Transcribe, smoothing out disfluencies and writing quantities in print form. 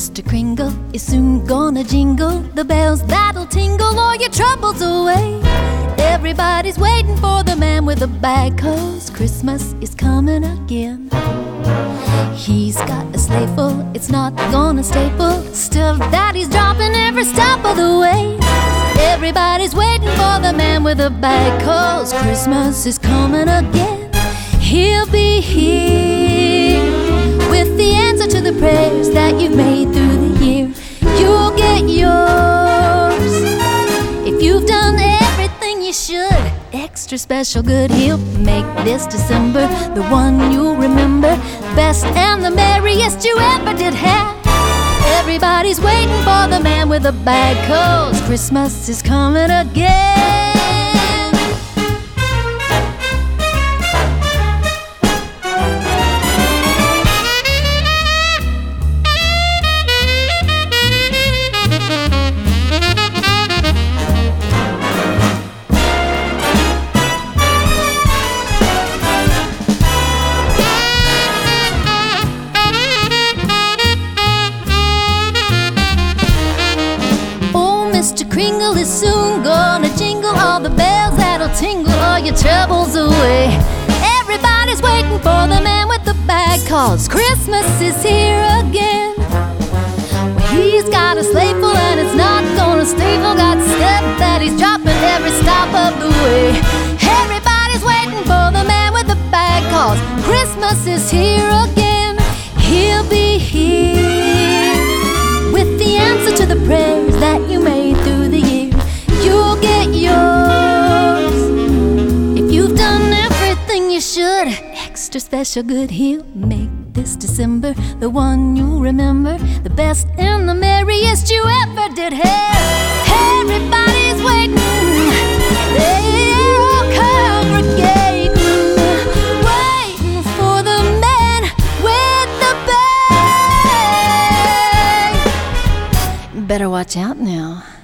Mr. Kringle is soon gonna jingle the bells that'll tingle all your troubles away. Everybody's waiting for the man with the bag, 'cause Christmas is coming again. He's got a sleigh full, it's not gonna stay full. Still Daddy's dropping every stop of the way. Everybody's waiting for the man with the bag, 'cause Christmas is coming again. He'll be here with the answer to the prayers that you've made through the year. You'll get yours if you've done everything you should. Extra special good, he'll make this December the one you'll remember, best and the merriest you ever did have. Everybody's waiting for the man with the bag, 'cause Christmas is coming again. Mr. Kringle is soon gonna jingle all the bells that'll tingle all your troubles away. Everybody's waiting for the man with the bag, 'cause Christmas is here again. He's got a sleigh full and it's not gonna stay full. Got stuff that he's dropping every stop of the way. Everybody's waiting for the man with the bag, 'cause Christmas is here again. He'll be here with the answer to the prayers that you made through the year. You'll get yours if you've done everything you should. Extra special good, he'll make this December the one you'll remember, the best and the merriest you ever did have. Everybody's waiting, they're all congregating, waiting for the man with the bag. Better watch out now.